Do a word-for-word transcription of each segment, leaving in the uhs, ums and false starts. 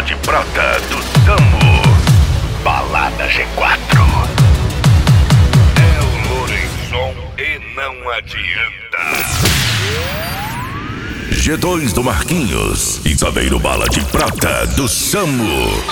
bala de prata do Samo. Balada G quatro. É o Lourençon e não adianta. G dois do Marquinhos e também no bala de prata do Samo.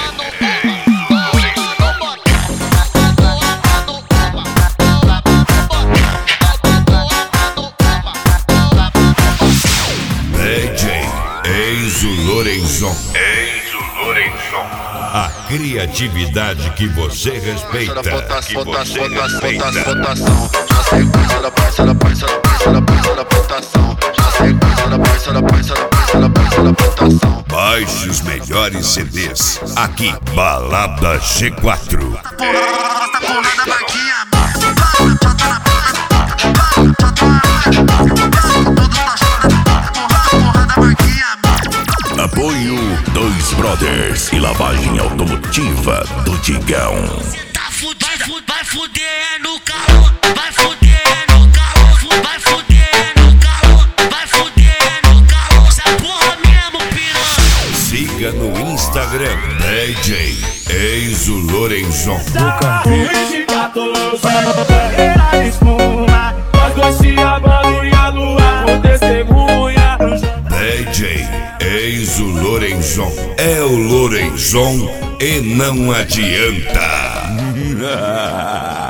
D J Enzo Lourençon. Enzo Lourençon. A criatividade que você respeita. Que você respeita. Já sequência da parça da parça da parça da parça da plantação. Já sequência da parça da parça da parça da parça da plantação. Baixe os melhores C Ds aqui, Balada G quatro. Apoio Dois Brothers e lavagem automotiva do Digão. Tá fudido, vai fuder no calor, vai fuder no calor, vai fuder no calor, vai fuder no calor, essa porra mesmo, piranha. Siga no Instagram D J Enzo Lourençon. O carrinho de gato, carreira de espuma, nós dois se amando e a lua com testemunha. D J Enzo Lourençon é o Lourençon e não adianta.